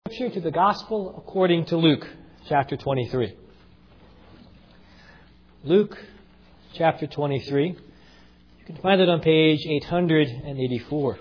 Scripture to the Gospel according to Luke, chapter 23. Luke, chapter 23. You can find it on page 884.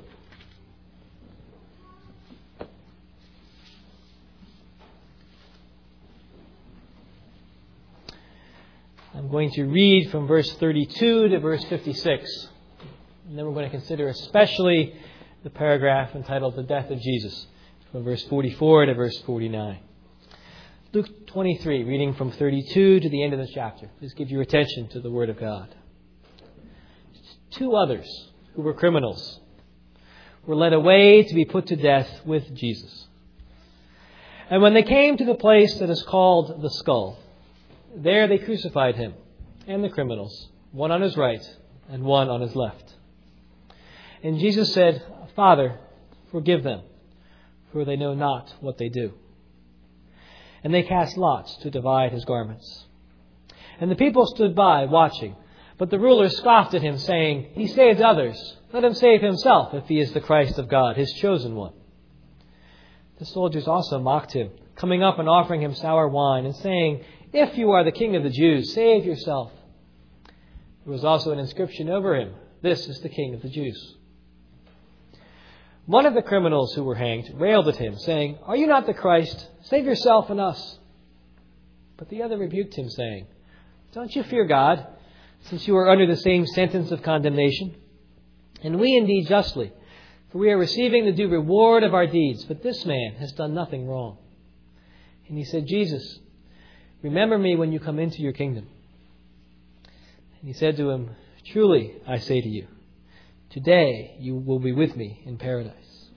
I'm going to read from verse 32 to verse 56. And then we're going to consider especially the paragraph entitled The Death of Jesus, from verse 44 to verse 49. Luke 23, reading from 32 to the end of the chapter. Please give your attention to the Word of God. Two others who were criminals were led away to be put to death with Jesus. And when they came to the place that is called the Skull, there they crucified him and the criminals, one on his right and one on his left. And Jesus said, "Father, forgive them, for they know not what they do." And they cast lots to divide his garments. And the people stood by, watching. But the ruler scoffed at him, saying, "He saved others. Let him save himself, if he is the Christ of God, his chosen one." The soldiers also mocked him, coming up and offering him sour wine, and saying, "If you are the King of the Jews, save yourself." There was also an inscription over him, "This is the King of the Jews." One of the criminals who were hanged railed at him, saying, "Are you not the Christ? Save yourself and us." But the other rebuked him, saying, "Don't you fear God, since you are under the same sentence of condemnation? And we indeed justly, for we are receiving the due reward of our deeds, but this man has done nothing wrong." And he said, "Jesus, remember me when you come into your kingdom." And he said to him, "Truly, I say to you, today you will be with me in paradise."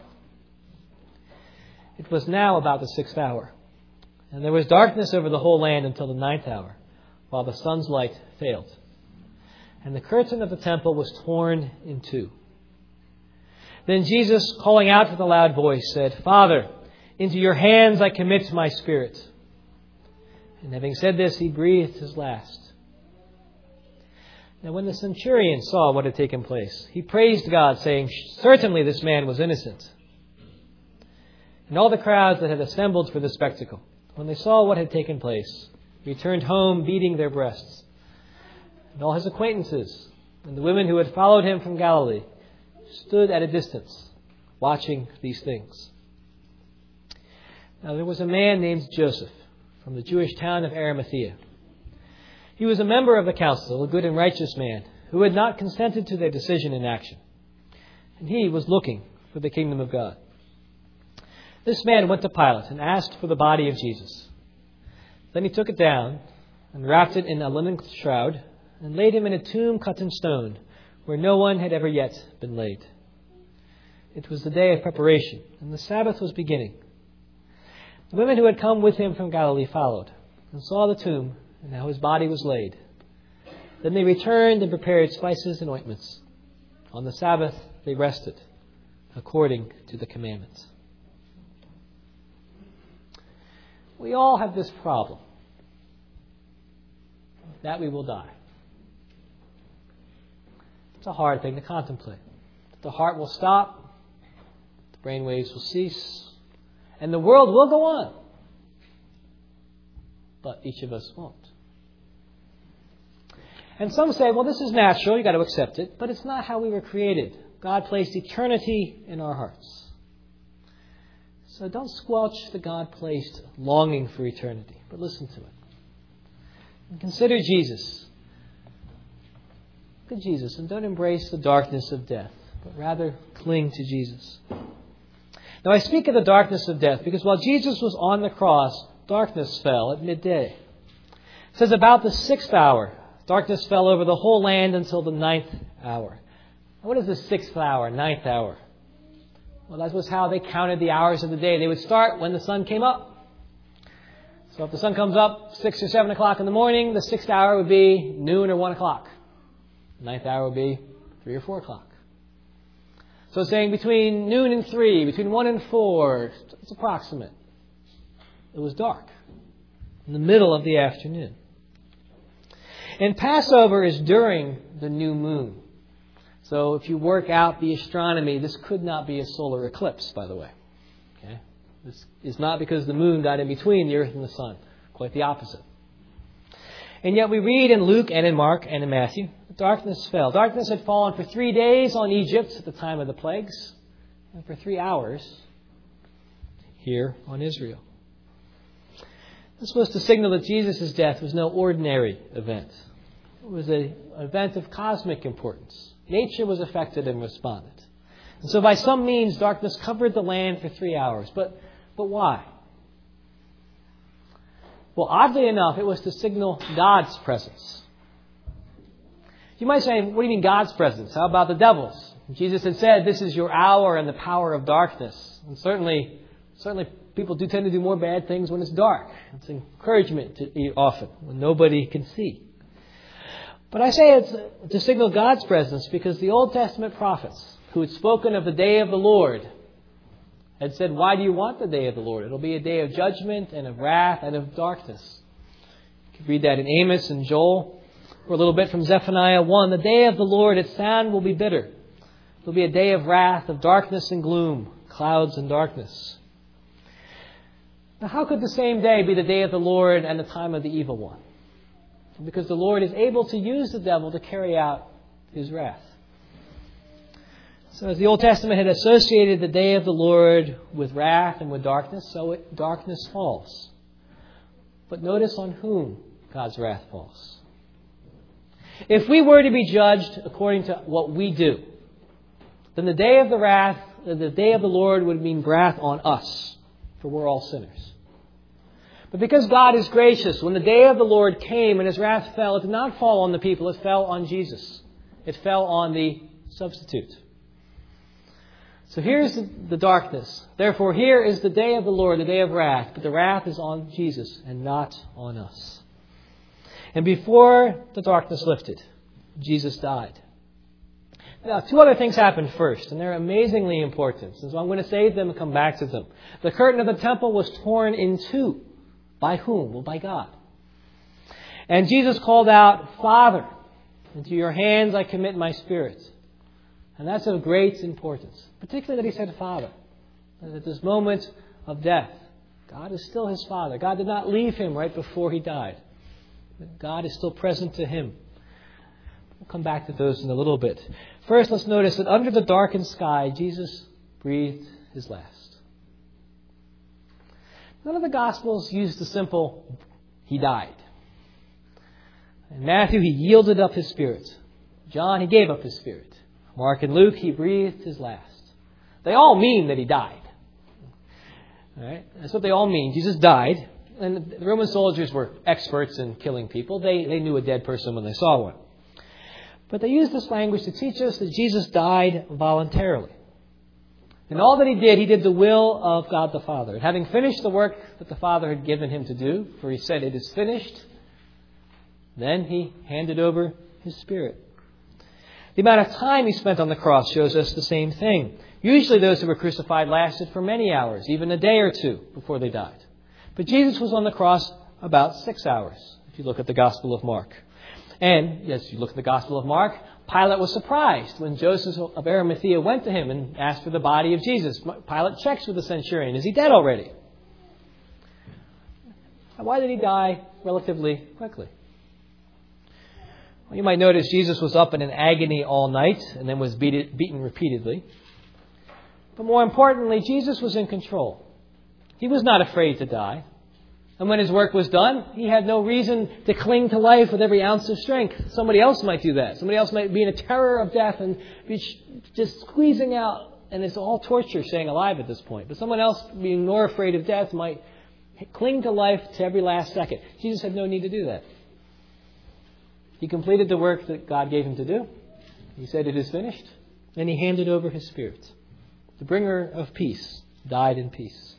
It was now about the 6th hour, and there was darkness over the whole land until the 9th hour, while the sun's light failed. And the curtain of the temple was torn in two. Then Jesus, calling out with a loud voice, said, "Father, into your hands I commit my spirit." And having said this, he breathed his last. Now when the centurion saw what had taken place, he praised God, saying, "Certainly this man was innocent." And all the crowds that had assembled for the spectacle, when they saw what had taken place, returned home beating their breasts. And all his acquaintances and the women who had followed him from Galilee stood at a distance, watching these things. Now there was a man named Joseph, from the Jewish town of Arimathea. He was a member of the council, a good and righteous man, who had not consented to their decision in action. And he was looking for the kingdom of God. This man went to Pilate and asked for the body of Jesus. Then he took it down and wrapped it in a linen shroud and laid him in a tomb cut in stone, where no one had ever yet been laid. It was the day of preparation, and the Sabbath was beginning. The women who had come with him from Galilee followed and saw the tomb and how his body was laid. Then they returned and prepared spices and ointments. On the Sabbath they rested, according to the commandments. We all have this problem, that we will die. It's a hard thing to contemplate. The heart will stop, the brain waves will cease, and the world will go on. But each of us won't. And some say, well, this is natural, you've got to accept it, but it's not how we were created. God placed eternity in our hearts. So don't squelch the God-placed longing for eternity, but listen to it. And consider Jesus. Look at Jesus and don't embrace the darkness of death, but rather cling to Jesus. Now I speak of the darkness of death because while Jesus was on the cross, darkness fell at midday. It says about the 6th hour, darkness fell over the whole land until the 9th hour. Now, what is the 6th hour, 9th hour? Well, that was how they counted the hours of the day. They would start when the sun came up. So if the sun comes up 6 or 7 o'clock in the morning, the 6th hour would be noon or 1 o'clock. The 9th hour would be 3 or 4 o'clock. So it's saying between noon and 3, between 1 and 4, it's approximate. It was dark in the middle of the afternoon. And Passover is during the new moon. So if you work out the astronomy, this could not be a solar eclipse, by the way. Okay? This is not because the moon got in between the earth and the sun. Quite the opposite. And yet we read in Luke and in Mark and in Matthew, darkness fell. Darkness had fallen for 3 days on Egypt at the time of the plagues, and for 3 hours here on Israel. This was to signal that Jesus' death was no ordinary event. It was an event of cosmic importance. Nature was affected and responded. And so by some means, darkness covered the land for 3 hours. But why? Well, oddly enough, it was to signal God's presence. You might say, what do you mean God's presence? How about the devil's? Jesus had said, this is your hour and the power of darkness. And certainly people do tend to do more bad things when it's dark. It's encouragement often when nobody can see. But I say it's to signal God's presence because the Old Testament prophets who had spoken of the day of the Lord had said, why do you want the day of the Lord? It'll be a day of judgment and of wrath and of darkness. You can read that in Amos and Joel, or a little bit from Zephaniah 1. The day of the Lord, its sound will be bitter. It'll be a day of wrath, of darkness and gloom, clouds and darkness. Now, how could the same day be the day of the Lord and the time of the evil one? Because the Lord is able to use the devil to carry out his wrath. So as the Old Testament had associated the day of the Lord with wrath and with darkness, so darkness falls. But notice on whom God's wrath falls. If we were to be judged according to what we do, then the day of the Lord would mean wrath on us, for we're all sinners. But because God is gracious, when the day of the Lord came and his wrath fell, it did not fall on the people, it fell on Jesus. It fell on the substitute. So here's the darkness. Therefore, here is the day of the Lord, the day of wrath. But the wrath is on Jesus and not on us. And before the darkness lifted, Jesus died. Now, 2 other things happened first, and they're amazingly important. So I'm going to save them and come back to them. The curtain of the temple was torn in 2. By whom? Well, by God. And Jesus called out, Father, into your hands I commit my spirit. And that's of great importance. Particularly that he said Father. And at this moment of death, God is still his Father. God did not leave him right before he died. God is still present to him. We'll come back to those in a little bit. First, let's notice that under the darkened sky, Jesus breathed his last. None of the Gospels use the simple, he died. In Matthew, he yielded up his spirit. John, he gave up his spirit. Mark and Luke, he breathed his last. They all mean that he died. All right? That's what they all mean. Jesus died. And the Roman soldiers were experts in killing people. They knew a dead person when they saw one. But they used this language to teach us that Jesus died voluntarily. And all that he did the will of God the Father. And having finished the work that the Father had given him to do, for he said, it is finished, then he handed over his spirit. The amount of time he spent on the cross shows us the same thing. Usually those who were crucified lasted for many hours, even a day or 2 before they died. But Jesus was on the cross about 6 hours, if you look at the Gospel of Mark. And as you look at the Gospel of Mark, Pilate was surprised when Joseph of Arimathea went to him and asked for the body of Jesus. Pilate checks with the centurion, is he dead already? Why did he die relatively quickly? Well, you might notice Jesus was up in an agony all night and then was beaten repeatedly. But more importantly, Jesus was in control. He was not afraid to die. And when his work was done, he had no reason to cling to life with every ounce of strength. Somebody else might do that. Somebody else might be in a terror of death and be just squeezing out. And it's all torture staying alive at this point. But someone else being more afraid of death might cling to life to every last second. Jesus had no need to do that. He completed the work that God gave him to do. He said, it is finished. And he handed over his spirit. The bringer of peace died in peace.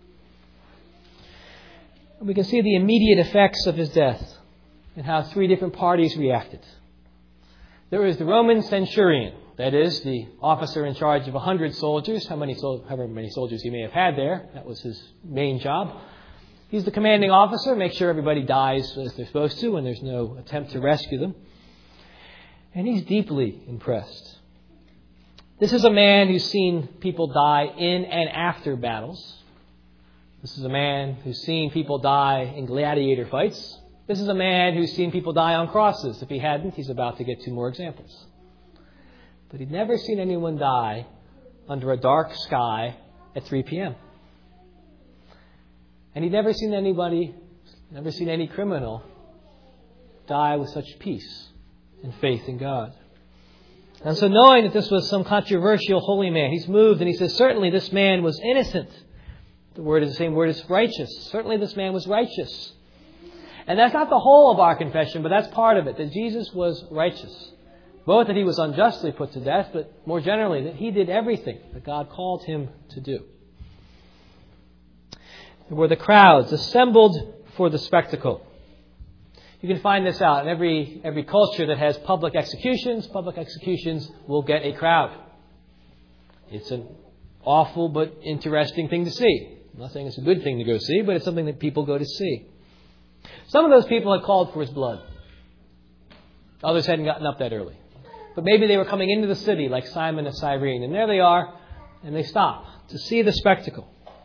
And we can see the immediate effects of his death and how 3 different parties reacted. There was the Roman centurion, that is, the officer in charge of 100 soldiers, however many soldiers he may have had there. That was his main job. He's the commanding officer, make sure everybody dies as they're supposed to and there's no attempt to rescue them. And he's deeply impressed. This is a man who's seen people die in and after battles. This is a man who's seen people die in gladiator fights. This is a man who's seen people die on crosses. If he hadn't, he's about to get two more examples. But he'd never seen anyone die under a dark sky at 3 p.m. And he'd never seen any criminal die with such peace and faith in God. And so knowing that this was some controversial holy man, he's moved and he says, certainly this man was innocent. The word is the same word as righteous. Certainly this man was righteous. And that's not the whole of our confession, but that's part of it, that Jesus was righteous. Both that he was unjustly put to death, but more generally that he did everything that God called him to do. There were the crowds assembled for the spectacle. You can find this out in every culture that has public executions. Public executions will get a crowd. It's an awful but interesting thing to see. I'm not saying it's a good thing to go see, but it's something that people go to see. Some of those people had called for his blood. Others hadn't gotten up that early. But maybe they were coming into the city like Simon of Cyrene. And there they are, and they stop to see the spectacle.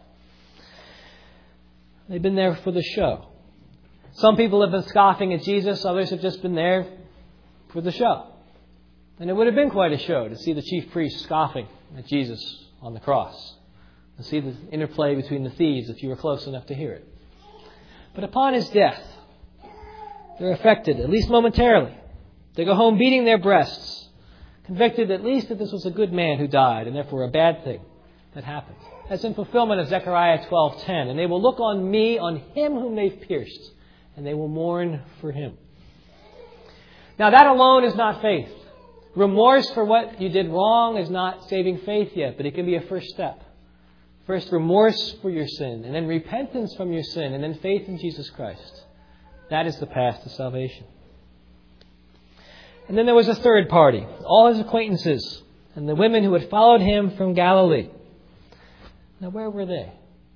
They've been there for the show. Some people have been scoffing at Jesus. Others have just been there for the show. And it would have been quite a show to see the chief priest scoffing at Jesus on the cross. To see the interplay between the thieves if you were close enough to hear it. But upon his death, they're affected, at least momentarily. They go home beating their breasts, convicted at least that this was a good man who died, and therefore a bad thing that happened. That's in fulfillment of Zechariah 12:10. And they will look on me, on him whom they've pierced, and they will mourn for him. Now that alone is not faith. Remorse for what you did wrong is not saving faith yet, but it can be a first step. First, remorse for your sin, and then repentance from your sin, and then faith in Jesus Christ. That is the path to salvation. And then there was a third party, all his acquaintances, and the women who had followed him from Galilee. Now, where were they?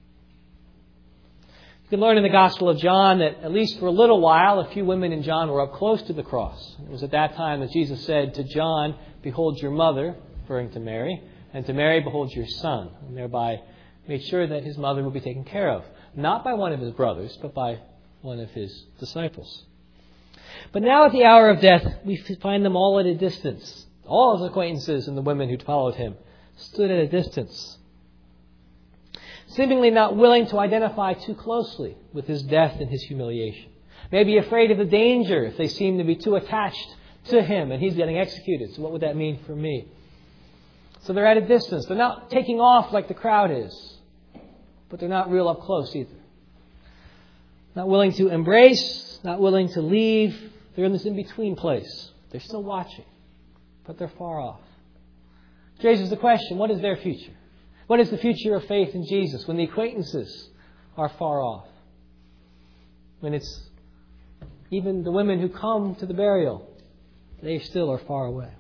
You can learn in the Gospel of John that at least for a little while, a few women in John were up close to the cross. It was at that time that Jesus said to John, "Behold your mother," referring to Mary, and to Mary, "Behold your son," and thereby made sure that his mother would be taken care of. Not by one of his brothers, but by one of his disciples. But now at the hour of death, we find them all at a distance. All his acquaintances and the women who followed him stood at a distance, seemingly not willing to identify too closely with his death and his humiliation. Maybe afraid of the danger if they seem to be too attached to him and he's getting executed. So what would that mean for me? So they're at a distance. They're not taking off like the crowd is, but they're not real up close either. Not willing to embrace, not willing to leave. They're in this in-between place. They're still watching, but they're far off. Which raises the question, what is their future? What is the future of faith in Jesus when the acquaintances are far off? When it's even the women who come to the burial, they still are far away.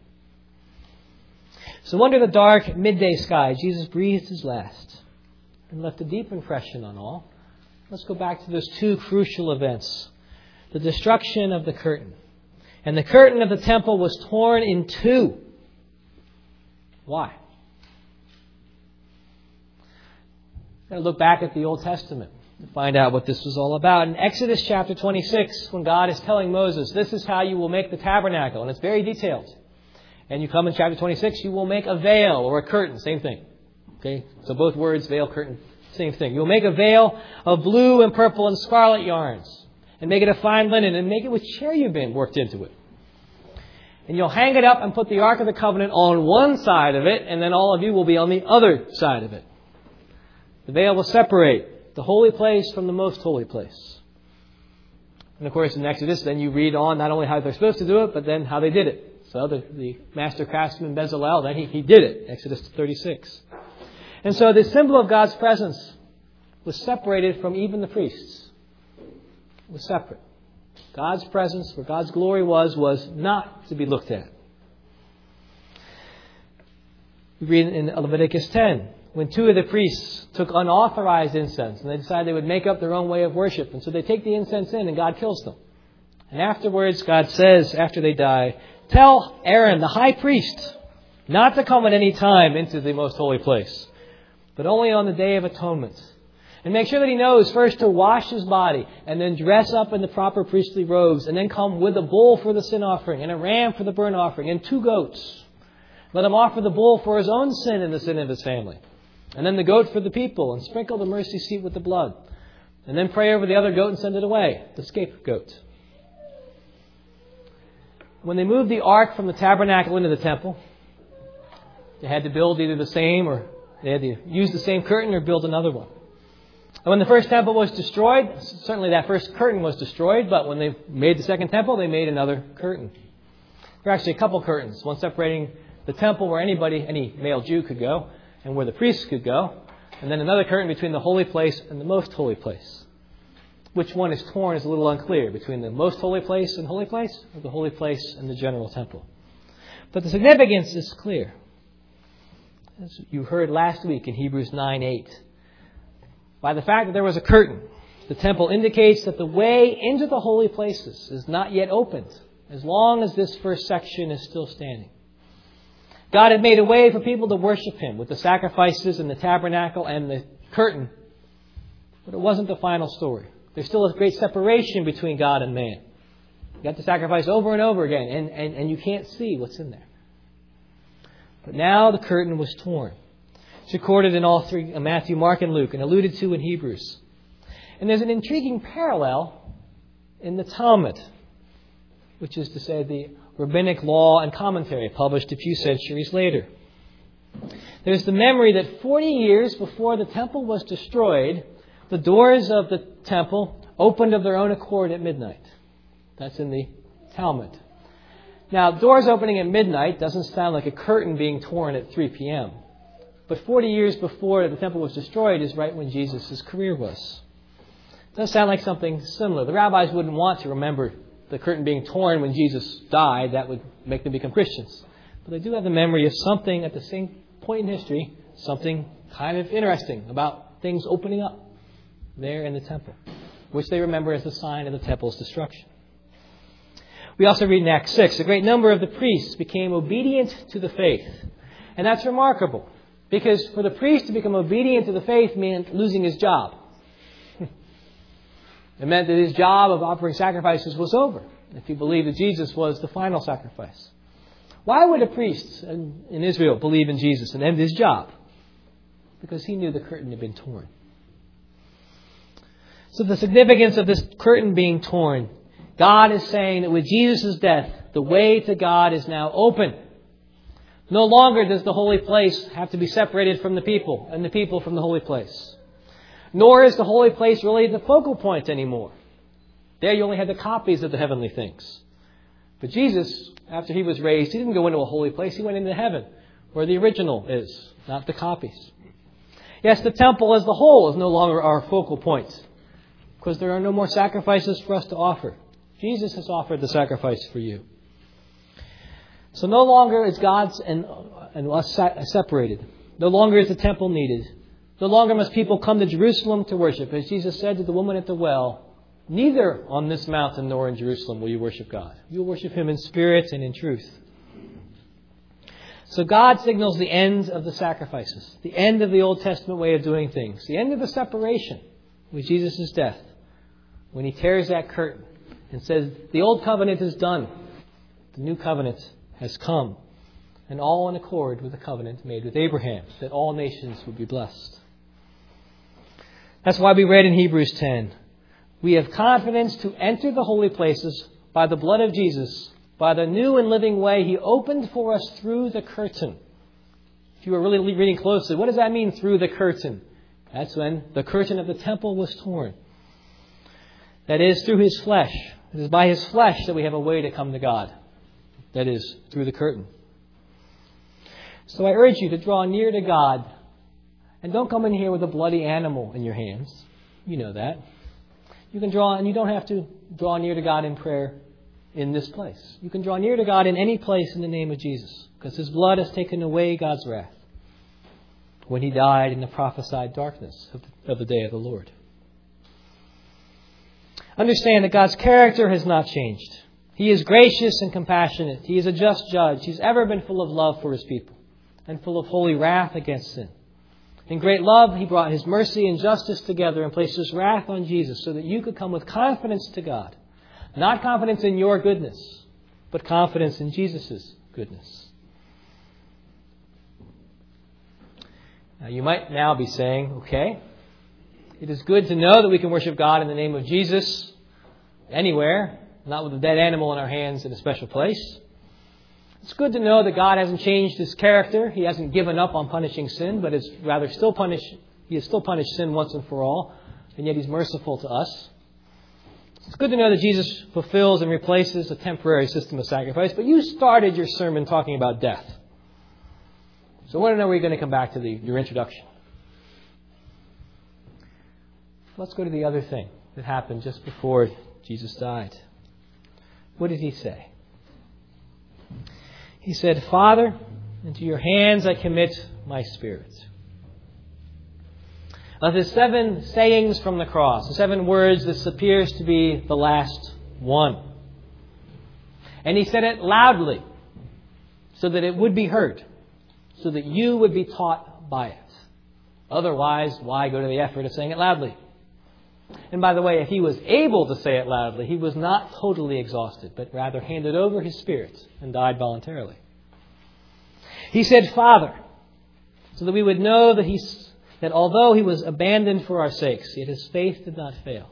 So under the dark midday sky, Jesus breathed his last and left a deep impression on all. Let's go back to those two crucial events. The destruction of the curtain. And the curtain of the temple was torn in two. Why? We're going to look back at the Old Testament to find out what this was all about. In Exodus chapter 26, when God is telling Moses, this is how you will make the tabernacle. And it's very detailed. And you come in chapter 26, you will make a veil or a curtain. Same thing. Okay? So both words, veil, curtain, same thing. You'll make a veil of blue and purple and scarlet yarns. And make it of fine linen. And make it with cherubim worked into it. And you'll hang it up and put the Ark of the Covenant on one side of it. And then all of you will be on the other side of it. The veil will separate the holy place from the most holy place. And of course in Exodus then you read on not only how they're supposed to do it, but then how they did it. So the master craftsman Bezalel, then he did it. Exodus 36. And so the symbol of God's presence was separated from even the priests. It was separate. God's presence, where God's glory was not to be looked at. We read in Leviticus 10, when two of the priests took unauthorized incense and they decided they would make up their own way of worship. And so they take the incense in and God kills them. And afterwards, God says, after they die, tell Aaron, the high priest, not to come at any time into the most holy place, but only on the Day of Atonement. And make sure that he knows first to wash his body and then dress up in the proper priestly robes and then come with a bull for the sin offering and a ram for the burnt offering and 2 goats. Let him offer the bull for his own sin and the sin of his family. And then the goat for the people and sprinkle the mercy seat with the blood. And then pray over the other goat and send it away, the scapegoat. When they moved the ark from the tabernacle into the temple, they had to build either the same or they had to use the same curtain or build another one. And when the first temple was destroyed, certainly that first curtain was destroyed, but when they made the second temple, they made another curtain. There are actually a couple curtains, one separating the temple where any male Jew could go and where the priests could go, and then another curtain between the holy place and the most holy place. Which one is torn is a little unclear, between the most holy place and holy place, or the holy place and the general temple. But the significance is clear. As you heard last week in Hebrews 9:8, by the fact that there was a curtain, the temple indicates that the way into the holy places is not yet opened, as long as this first section is still standing. God had made a way for people to worship Him with the sacrifices and the tabernacle and the curtain, but it wasn't the final story. There's still a great separation between God and man. You got to sacrifice over and over again, and you can't see what's in there. But now the curtain was torn. It's recorded in all three, Matthew, Mark, and Luke, and alluded to in Hebrews. And there's an intriguing parallel in the Talmud, which is to say the rabbinic law and commentary published a few centuries later. There's the memory that 40 years before the temple was destroyed, the doors of the temple opened of their own accord at midnight. That's in the Talmud. Now, doors opening at midnight doesn't sound like a curtain being torn at 3 p.m. But 40 years before the temple was destroyed is right when Jesus' career was. It does sound like something similar. The rabbis wouldn't want to remember the curtain being torn when Jesus died. That would make them become Christians. But they do have the memory of something at the same point in history, something kind of interesting about things opening up there in the temple, which they remember as the sign of the temple's destruction. We also read in Acts 6, a great number of the priests became obedient to the faith. And that's remarkable, because for the priest to become obedient to the faith meant losing his job. It meant that his job of offering sacrifices was over, if he believed that Jesus was the final sacrifice. Why would a priest in Israel believe in Jesus and end his job? Because he knew the curtain had been torn. So the significance of this curtain being torn, God is saying that with Jesus' death, the way to God is now open. No longer does the holy place have to be separated from the people and the people from the holy place. Nor is the holy place really the focal point anymore. There you only had the copies of the heavenly things. But Jesus, after He was raised, He didn't go into a holy place. He went into heaven, where the original is, not the copies. Yes, the temple as the whole is no longer our focal point, because there are no more sacrifices for us to offer. Jesus has offered the sacrifice for you. So no longer is God's and us separated. No longer is the temple needed. No longer must people come to Jerusalem to worship. As Jesus said to the woman at the well, neither on this mountain nor in Jerusalem will you worship God. You will worship Him in spirit and in truth. So God signals the end of the sacrifices, the end of the Old Testament way of doing things, the end of the separation with Jesus' death, when He tears that curtain and says, the old covenant is done. The new covenant has come. And all in accord with the covenant made with Abraham, that all nations would be blessed. That's why we read in Hebrews 10, we have confidence to enter the holy places by the blood of Jesus, by the new and living way He opened for us through the curtain. If you were really reading closely, what does that mean, through the curtain? That's when the curtain of the temple was torn. That is, through His flesh. It is by His flesh that we have a way to come to God. That is, through the curtain. So I urge you to draw near to God. And don't come in here with a bloody animal in your hands. You know that. You can draw, and you don't have to draw near to God in prayer in this place. You can draw near to God in any place in the name of Jesus, because His blood has taken away God's wrath when He died in the prophesied darkness of the day of the Lord. Understand that God's character has not changed. He is gracious and compassionate. He is a just judge. He's ever been full of love for His people and full of holy wrath against sin. In great love, He brought His mercy and justice together and placed His wrath on Jesus so that you could come with confidence to God. Not confidence in your goodness, but confidence in Jesus' goodness. Now, you might now be saying, okay, it is good to know that we can worship God in the name of Jesus anywhere, not with a dead animal in our hands in a special place. It's good to know that God hasn't changed His character. He hasn't given up on punishing sin, but is rather He has still punished sin once and for all, and yet He's merciful to us. It's good to know that Jesus fulfills and replaces a temporary system of sacrifice, but you started your sermon talking about death. So I want to know where you're going to come back to your introduction. Let's go to the other thing that happened just before Jesus died. What did He say? He said, Father, into your hands I commit my spirit. Of the 7 sayings from the cross, the 7 words, this appears to be the last one. And He said it loudly so that it would be heard, so that you would be taught by it. Otherwise, why go to the effort of saying it loudly? And by the way, if He was able to say it loudly, He was not totally exhausted, but rather handed over His spirit and died voluntarily. He said, Father, so that we would know that although He was abandoned for our sakes, yet His faith did not fail.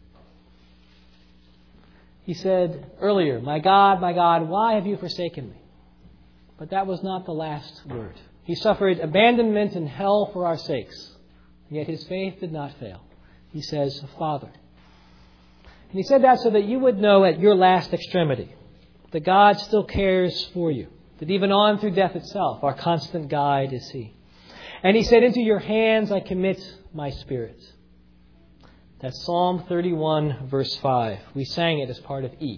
He said earlier, my God, why have you forsaken me? But that was not the last word. He suffered abandonment in hell for our sakes, yet His faith did not fail. He says, Father. And He said that so that you would know at your last extremity that God still cares for you. That even on through death itself, our constant guide is He. And He said, into your hands I commit my spirit. That's Psalm 31, verse 5. We sang it as part of E.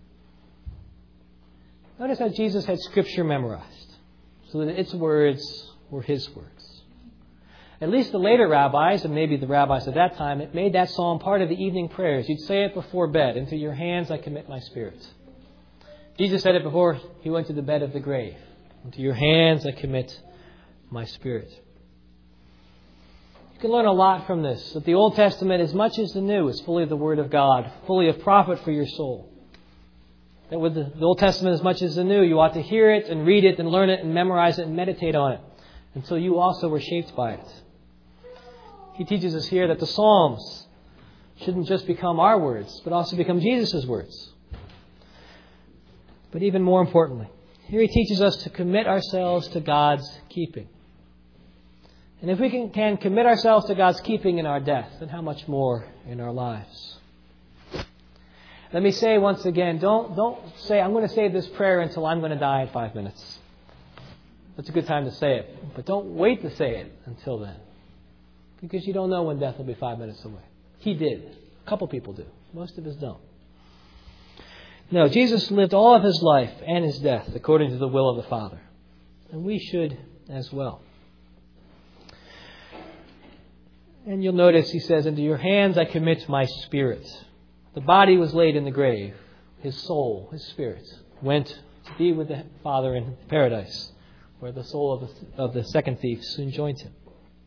Notice that Jesus had Scripture memorized, so that its words were His words. At least the later rabbis, and maybe the rabbis at that time, it made that psalm part of the evening prayers. You'd say it before bed. Into your hands I commit my spirit. Jesus said it before He went to the bed of the grave. Into your hands I commit my spirit. You can learn a lot from this. That the Old Testament, as much as the New, is fully the Word of God, fully of profit for your soul. That with the Old Testament, as much as the New, you ought to hear it and read it and learn it and memorize it and meditate on it until you also were shaped by it. He teaches us here that the Psalms shouldn't just become our words, but also become Jesus' words. But even more importantly, here He teaches us to commit ourselves to God's keeping. And if we can commit ourselves to God's keeping in our death, then how much more in our lives? Let me say once again, don't say, I'm going to say this prayer until I'm going to die in 5 minutes. That's a good time to say it. But don't wait to say it until then. Because you don't know when death will be 5 minutes away. He did. A couple people do. Most of us don't. No, Jesus lived all of His life and His death according to the will of the Father. And we should as well. And you'll notice He says, into your hands I commit my spirit. The body was laid in the grave. His soul, His spirit, went to be with the Father in paradise, where the soul of the second thief soon joined Him.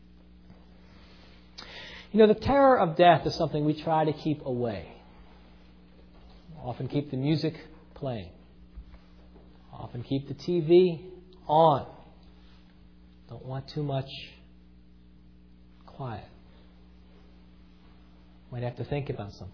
You know, the terror of death is something we try to keep away. Often keep the music playing. Often keep the TV on. Don't want too much quiet. Might have to think about something.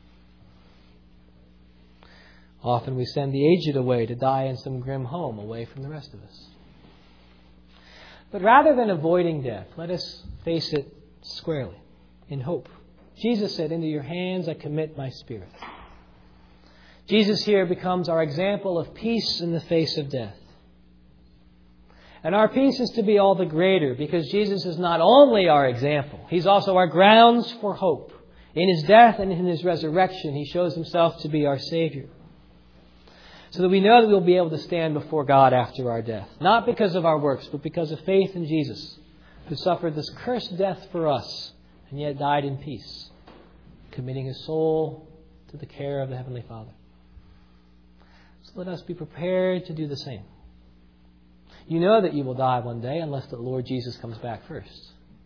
Often we send the aged away to die in some grim home away from the rest of us. But rather than avoiding death, let us face it squarely, in hope. Jesus said, into your hands I commit my spirit. Jesus here becomes our example of peace in the face of death. And our peace is to be all the greater because Jesus is not only our example, He's also our grounds for hope. In His death and in His resurrection, He shows Himself to be our Savior. So that we know that we'll be able to stand before God after our death. Not because of our works, but because of faith in Jesus, who suffered this cursed death for us and yet died in peace, committing His soul to the care of the Heavenly Father. So let us be prepared to do the same. You know that you will die one day unless the Lord Jesus comes back first.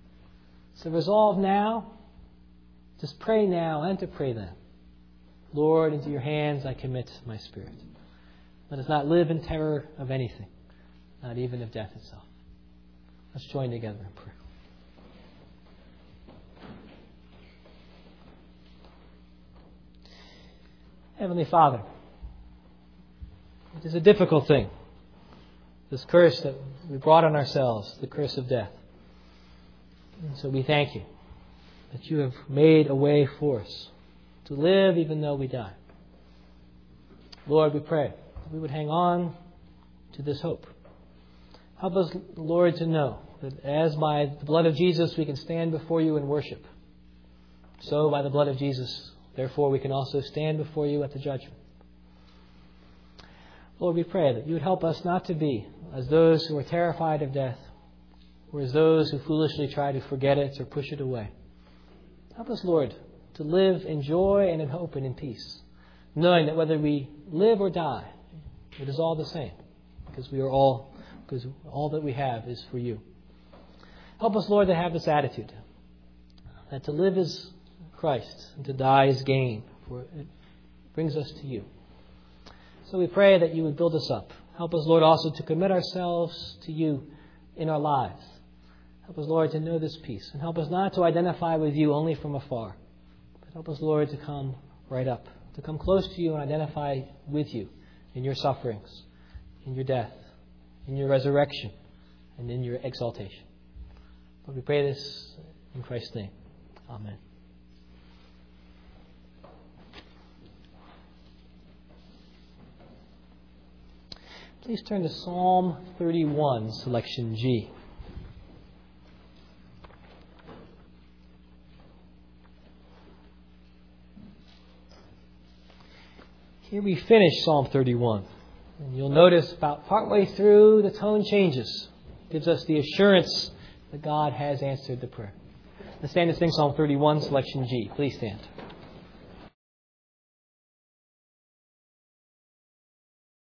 So resolve now. Just pray now and to pray then. Lord, into your hands I commit my spirit. Let us not live in terror of anything, not even of death itself. Let's join together in prayer. Heavenly Father, it is a difficult thing, this curse that we brought on ourselves, the curse of death. And so we thank you that you have made a way for us to live even though we die. Lord, we pray that we would hang on to this hope. Help us, Lord, to know that as by the blood of Jesus we can stand before you and worship, so by the blood of Jesus, therefore, we can also stand before you at the judgment. Lord, we pray that you would help us not to be as those who are terrified of death, or as those who foolishly try to forget it or push it away. Help us, Lord, to live in joy and in hope and in peace, knowing that whether we live or die, it is all the same, because all that we have is for you. Help us, Lord, to have this attitude, that to live is Christ and to die is gain, for it brings us to you. So we pray that you would build us up. Help us, Lord, also to commit ourselves to you in our lives. Help us, Lord, to know this peace, and help us not to identify with you only from afar, but help us, Lord, to come right up, to come close to you and identify with you in your sufferings, in your death, in your resurrection, and in your exaltation. Lord, we pray this in Christ's name. Amen. Please turn to Psalm 31, selection G. Here we finish Psalm 31. And you'll notice about partway through the tone changes. It gives us the assurance that God has answered the prayer. Let's stand and sing Psalm 31, selection G. Please stand.